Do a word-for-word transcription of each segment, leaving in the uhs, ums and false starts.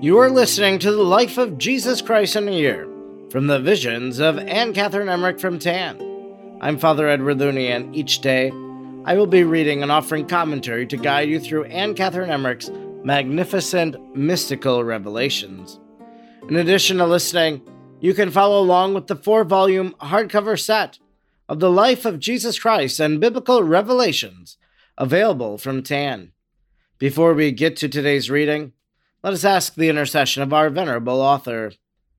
You are listening to the Life of Jesus Christ in a Year, from the Visions of Anne Catherine Emmerich from Tan. I'm Father Edward Looney, and each day I will be reading and offering commentary to guide you through Anne Catherine Emmerich's magnificent mystical revelations. In addition to listening, you can follow along with the four-volume hardcover set of the Life of Jesus Christ and Biblical Revelations, available from Tan. Before we get to today's reading, let us ask the intercession of our venerable author.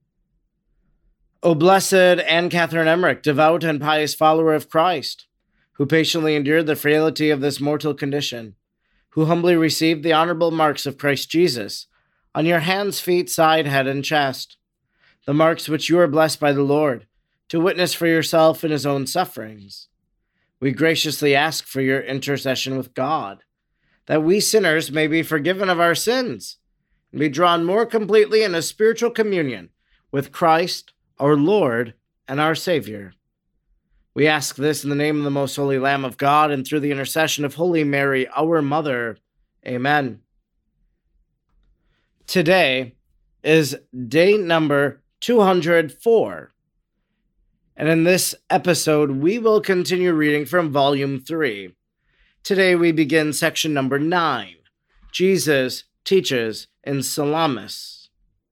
O blessed Anne Catherine Emmerich, devout and pious follower of Christ, who patiently endured the frailty of this mortal condition, who humbly received the honorable marks of Christ Jesus on your hands, feet, side, head, and chest, the marks which you are blessed by the Lord to witness for yourself in his own sufferings. We graciously ask for your intercession with God, that we sinners may be forgiven of our sins and be drawn more completely into spiritual communion with Christ, our Lord, and our Savior. We ask this in the name of the most holy Lamb of God and through the intercession of Holy Mary, our Mother. Amen. Today is day number two hundred four, and in this episode we will continue reading from Volume three. Today we begin section number nine, Jesus Teaches in Salamis.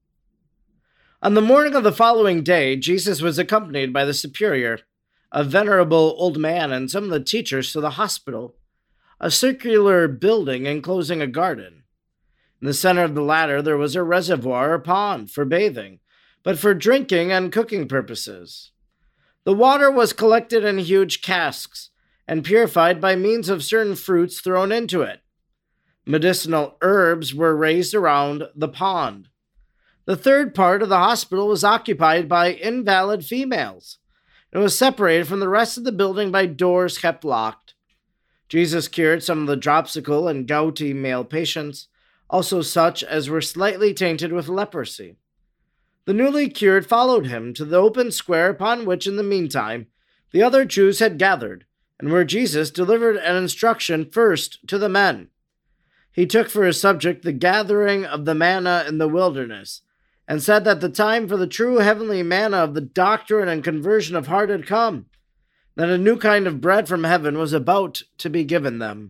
On the morning of the following day, Jesus was accompanied by the superior, a venerable old man, and some of the teachers to the hospital, a circular building enclosing a garden. In the center of the latter there was a reservoir or pond for bathing, but for drinking and cooking purposes. The water was collected in huge casks and purified by means of certain fruits thrown into it. Medicinal herbs were raised around the pond. The third part of the hospital was occupied by invalid females. It was separated from the rest of the building by doors kept locked. Jesus cured some of the dropsical and gouty male patients, also such as were slightly tainted with leprosy. The newly cured followed him to the open square upon which, in the meantime, the other Jews had gathered, and where Jesus delivered an instruction first to the men. He took for his subject the gathering of the manna in the wilderness, and said that the time for the true heavenly manna of the doctrine and conversion of heart had come, that a new kind of bread from heaven was about to be given them.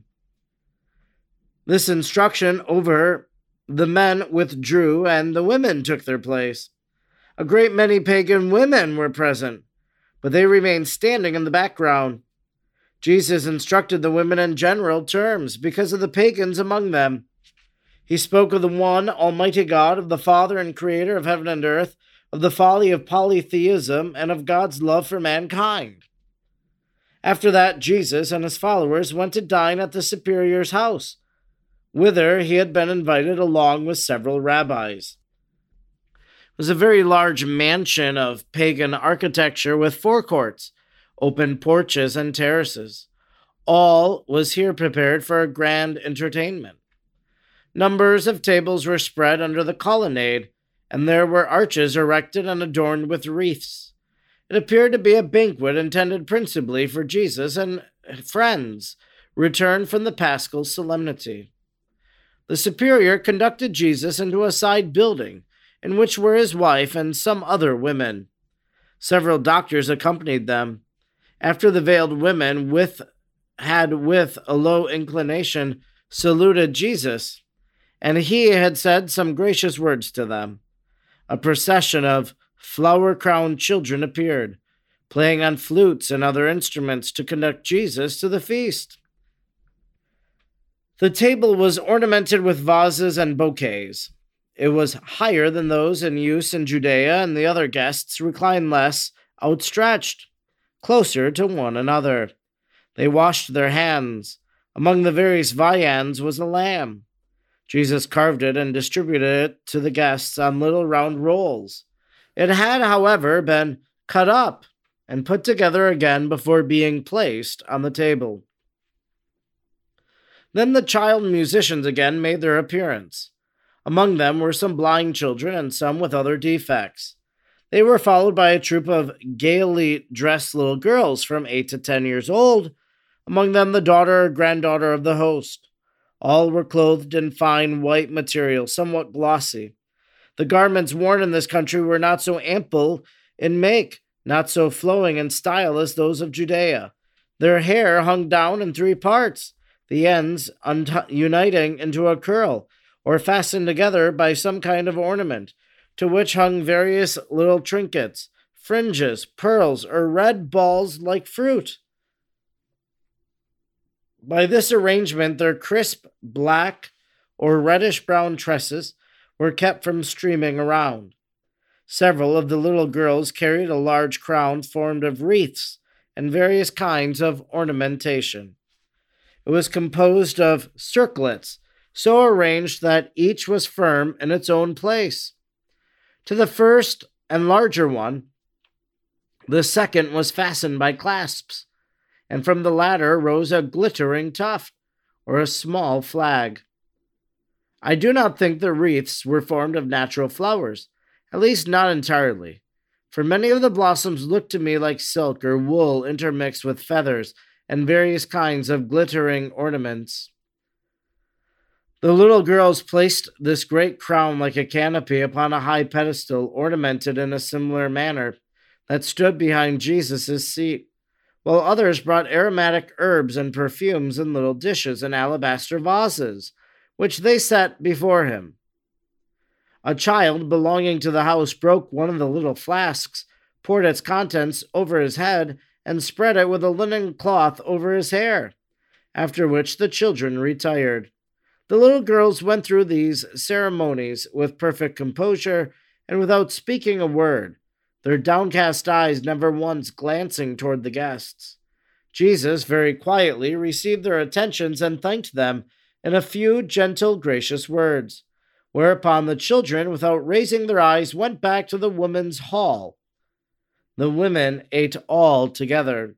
This instruction over, the men withdrew, and the women took their place. A great many pagan women were present, but they remained standing in the background. Jesus instructed the women in general terms because of the pagans among them. He spoke of the one Almighty God, of the Father and Creator of heaven and earth, of the folly of polytheism, and of God's love for mankind. After that, Jesus and his followers went to dine at the superior's house, whither he had been invited along with several rabbis. It was a very large mansion of pagan architecture with forecourts, open porches, and terraces. All was here prepared for a grand entertainment. Numbers of tables were spread under the colonnade, and there were arches erected and adorned with wreaths. It appeared to be a banquet intended principally for Jesus and friends returned from the Paschal solemnity. The superior conducted Jesus into a side building, in which were his wife and some other women. Several doctors accompanied them. After the veiled women with had with a low inclination saluted Jesus, and he had said some gracious words to them, a procession of flower-crowned children appeared, playing on flutes and other instruments to conduct Jesus to the feast. The table was ornamented with vases and bouquets. It was higher than those in use in Judea, and the other guests reclined less, outstretched, closer to one another. They washed their hands. Among the various viands was a lamb. Jesus carved it and distributed it to the guests on little round rolls. It had, however, been cut up and put together again before being placed on the table. Then the child musicians again made their appearance. Among them were some blind children and some with other defects. They were followed by a troop of gaily dressed little girls from eight to ten years old, among them the daughter or granddaughter of the host. All were clothed in fine white material, somewhat glossy. The garments worn in this country were not so ample in make, not so flowing in style as those of Judea. Their hair hung down in three parts, the ends unt- uniting into a curl, or fastened together by some kind of ornament, to which hung various little trinkets, fringes, pearls, or red balls like fruit. By this arrangement, their crisp black or reddish-brown tresses were kept from streaming around. Several of the little girls carried a large crown formed of wreaths and various kinds of ornamentation. It was composed of circlets, so arranged that each was firm in its own place. To the first and larger one, the second was fastened by clasps, and from the latter rose a glittering tuft, or a small flag. I do not think the wreaths were formed of natural flowers, at least not entirely, for many of the blossoms looked to me like silk or wool intermixed with feathers and various kinds of glittering ornaments. The little girls placed this great crown like a canopy upon a high pedestal ornamented in a similar manner that stood behind Jesus' seat, while others brought aromatic herbs and perfumes in little dishes and alabaster vases, which they set before him. A child belonging to the house broke one of the little flasks, poured its contents over his head, and spread it with a linen cloth over his hair, after which the children retired. The little girls went through these ceremonies with perfect composure and without speaking a word, their downcast eyes never once glancing toward the guests. Jesus very quietly received their attentions and thanked them in a few gentle, gracious words, whereupon the children, without raising their eyes, went back to the women's hall. The women ate all together.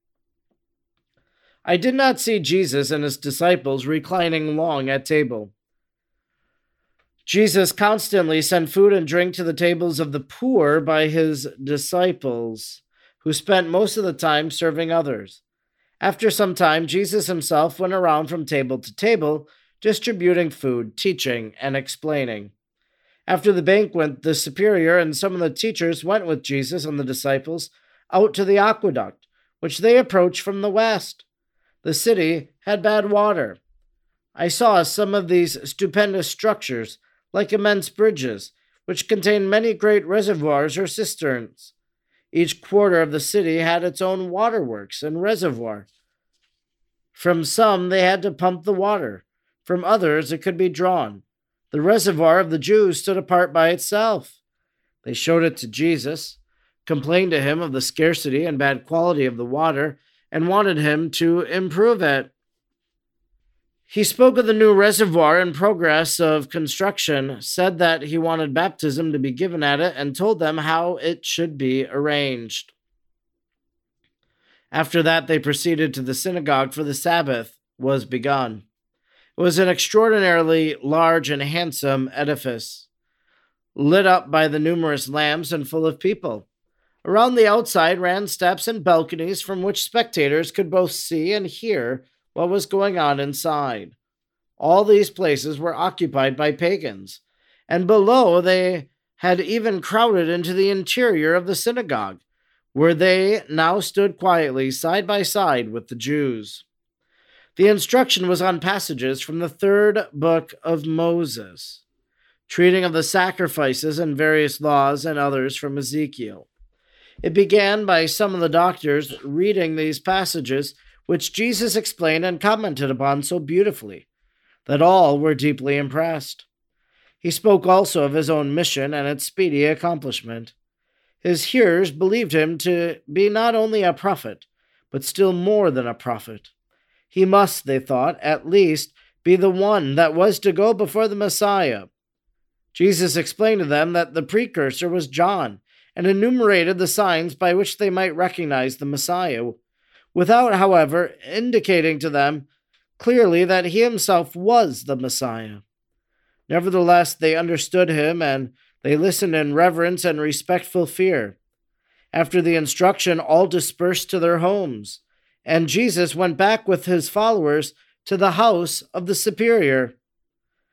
I did not see Jesus and his disciples reclining long at table. Jesus constantly sent food and drink to the tables of the poor by his disciples, who spent most of the time serving others. After some time, Jesus himself went around from table to table, distributing food, teaching, and explaining. After the banquet, the superior and some of the teachers went with Jesus and the disciples out to the aqueduct, which they approached from the west. The city had bad water. I saw some of these stupendous structures, like immense bridges, which contained many great reservoirs or cisterns. Each quarter of the city had its own waterworks and reservoir. From some they had to pump the water. From others it could be drawn. The reservoir of the Jews stood apart by itself. They showed it to Jesus, complained to him of the scarcity and bad quality of the water, and wanted him to improve it. He spoke of the new reservoir in progress of construction, said that he wanted baptism to be given at it, and told them how it should be arranged. After that, they proceeded to the synagogue, for the Sabbath was begun. It was an extraordinarily large and handsome edifice, lit up by the numerous lamps and full of people. Around the outside ran steps and balconies from which spectators could both see and hear what was going on inside. All these places were occupied by pagans, and below they had even crowded into the interior of the synagogue, where they now stood quietly side by side with the Jews. The instruction was on passages from the third book of Moses, treating of the sacrifices and various laws, and others from Ezekiel. It began by some of the doctors reading these passages, which Jesus explained and commented upon so beautifully that all were deeply impressed. He spoke also of his own mission and its speedy accomplishment. His hearers believed him to be not only a prophet, but still more than a prophet. He must, they thought, at least be the one that was to go before the Messiah. Jesus explained to them that the precursor was John, and enumerated the signs by which they might recognize the Messiah, without, however, indicating to them clearly that he himself was the Messiah. Nevertheless, they understood him, and they listened in reverence and respectful fear. After the instruction, all dispersed to their homes, and Jesus went back with his followers to the house of the superior.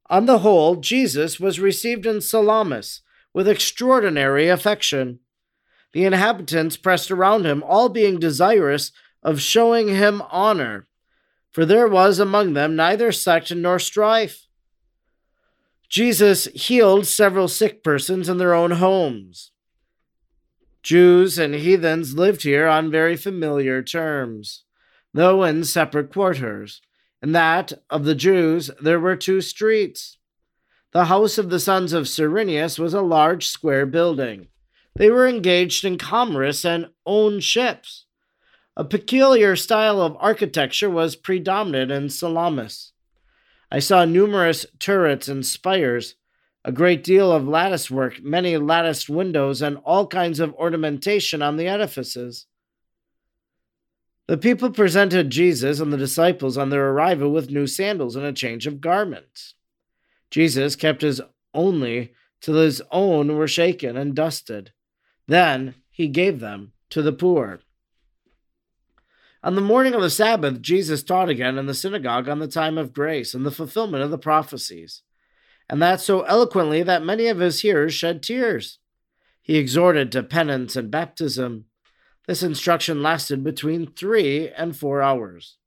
On the whole, Jesus was received in Salamis with extraordinary affection. The inhabitants pressed around him, all being desirous of showing him honor, for there was among them neither sect nor strife. Jesus healed several sick persons in their own homes. Jews and heathens lived here on very familiar terms, though in separate quarters. In that of the Jews there were two streets. The house of the sons of Cyrenius was a large square building. They were engaged in commerce and owned ships. A peculiar style of architecture was predominant in Salamis. I saw numerous turrets and spires, a great deal of lattice work, many latticed windows, and all kinds of ornamentation on the edifices. The people presented Jesus and the disciples on their arrival with new sandals and a change of garments. Jesus kept his only till his own were shaken and dusted. Then he gave them to the poor. On the morning of the Sabbath, Jesus taught again in the synagogue on the time of grace and the fulfillment of the prophecies, and that so eloquently that many of his hearers shed tears. He exhorted to penance and baptism. This instruction lasted between three and four hours.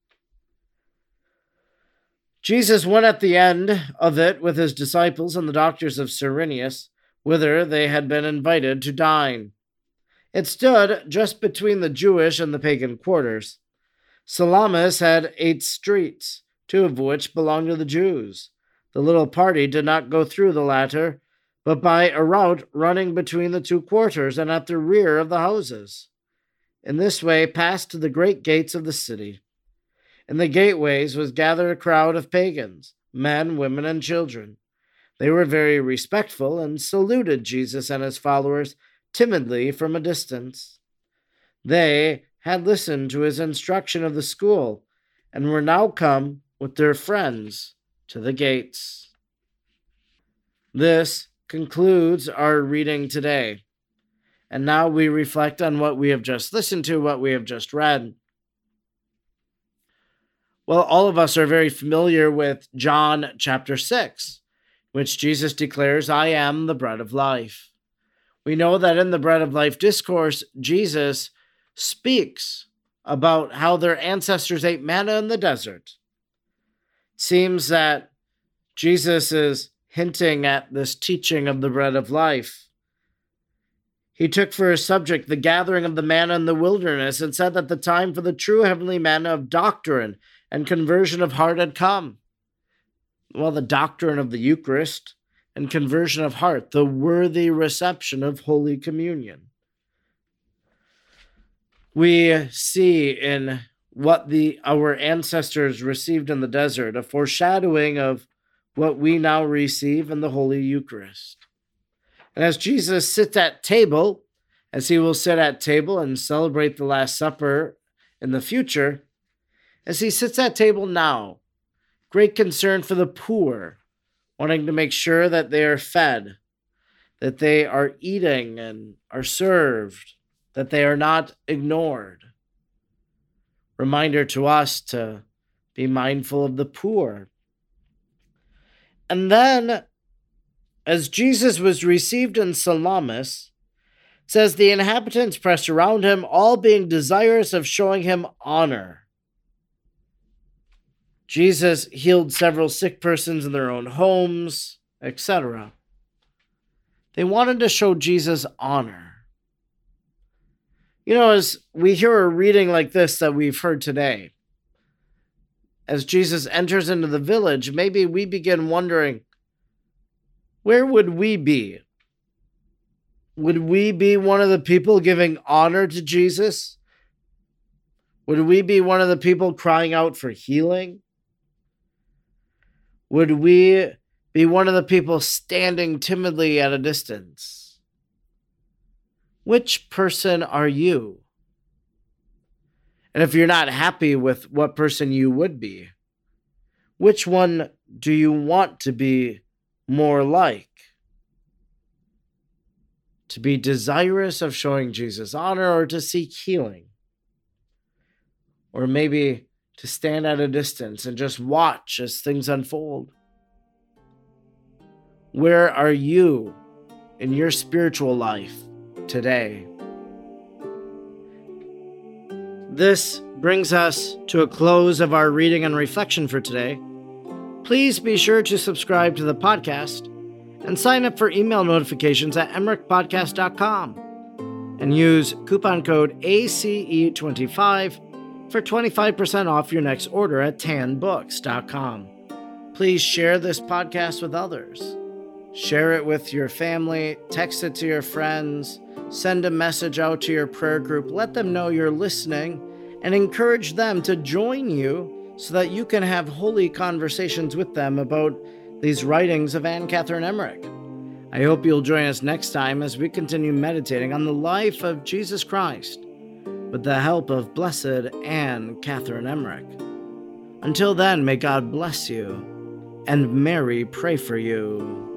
Jesus went at the end of it with his disciples and the doctors of Cyrenius, whither they had been invited to dine. It stood just between the Jewish and the pagan quarters. Salamis had eight streets, two of which belonged to the Jews. The little party did not go through the latter, but by a route running between the two quarters and at the rear of the houses. In this way passed to the great gates of the city. In the gateways was gathered a crowd of pagans, men, women, and children. They were very respectful and saluted Jesus and his followers timidly from a distance. They had listened to his instruction of the school and were now come with their friends to the gates. This concludes our reading today. And now we reflect on what we have just listened to, what we have just read. Well, all of us are very familiar with John chapter six, which Jesus declares, "I am the bread of life." We know that in the Bread of Life discourse, Jesus speaks about how their ancestors ate manna in the desert. It seems that Jesus is hinting at this teaching of the bread of life. He took for his subject the gathering of the manna in the wilderness and said that the time for the true heavenly manna of doctrine and conversion of heart had come. Well, the doctrine of the Eucharist and conversion of heart, the worthy reception of Holy Communion. We see in what the our ancestors received in the desert a foreshadowing of what we now receive in the Holy Eucharist. And as Jesus sits at table, as he will sit at table and celebrate the Last Supper in the future, as he sits at table now, great concern for the poor, wanting to make sure that they are fed, that they are eating and are served, that they are not ignored. Reminder to us to be mindful of the poor. And then, as Jesus was received in Salamis, it says the inhabitants pressed around him, all being desirous of showing him honor. Jesus healed several sick persons in their own homes, et cetera. They wanted to show Jesus honor. You know, as we hear a reading like this that we've heard today, as Jesus enters into the village, maybe we begin wondering, where would we be? Would we be one of the people giving honor to Jesus? Would we be one of the people crying out for healing? Would we be one of the people standing timidly at a distance? Which person are you? And if you're not happy with what person you would be, which one do you want to be more like? To be desirous of showing Jesus honor or to seek healing? Or maybe to stand at a distance and just watch as things unfold? Where are you in your spiritual life today? This brings us to a close of our reading and reflection for today. Please be sure to subscribe to the podcast and sign up for email notifications at emmerich podcast dot com and use coupon code A C E twenty-five for twenty-five percent off your next order at tan books dot com. Please share this podcast with others. Share it with your family, text it to your friends, send a message out to your prayer group, let them know you're listening, and encourage them to join you so that you can have holy conversations with them about these writings of Anne Catherine Emmerich. I hope you'll join us next time as we continue meditating on the life of Jesus Christ with the help of Blessed Anne Catherine Emmerich. Until then, may God bless you and Mary pray for you.